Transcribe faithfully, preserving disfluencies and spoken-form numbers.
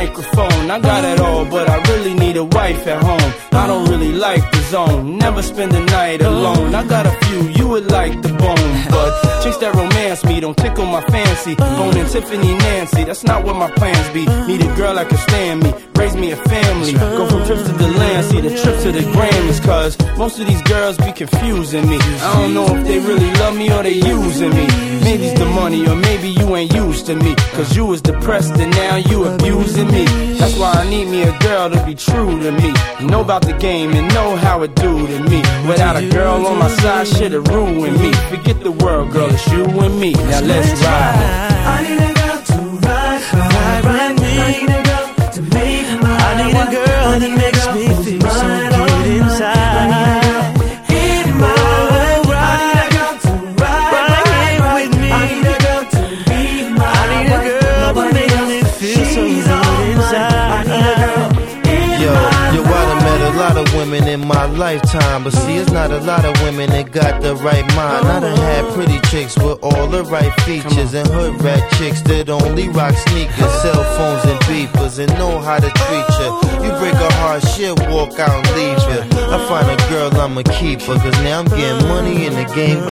microphone. I got it all, but I really need a wife at home. I don't really like the zone, never spend the night alone. I got a few, you would like the bone, but chicks that romance me don't tickle my fancy. Bonin' Tiffany Nancy, that's not what my plans be. Need a girl that can stand me, raise me a family. Go from trips to the land, see the trip to the Grammys. Cause most of these girls be confusing me. I don't know if they really love me or they using me. Maybe it's the money or maybe you ain't used to me. Cause you was depressed and now you abusing me. That's why I need me a girl to be true to me. Know about the game and know how it do to me. Without a girl on my side, shit'll ruin me. Forget the world, girl, it's you and me. Now let's ride. I need a girl to ride, ride, ride me. I need a girl to make my I need a girl that makes me feel so good inside. In my life, I need a girl to ride, ride, ride with me. I need a girl to be my I need a girl that makes me feel so good inside. I need a girl in Yo, my yo, I done met a lot of women in my lifetime, but see, it's not a lot of women that got the right mind. I done had pretty chicks with all the right features, and hood rat chicks that only rock sneakers, cell phones and beepers, and know how to treat you. You break a heart, she'll walk out and leave you. I find a girl, I'ma keep her, cause now I'm getting money in the game.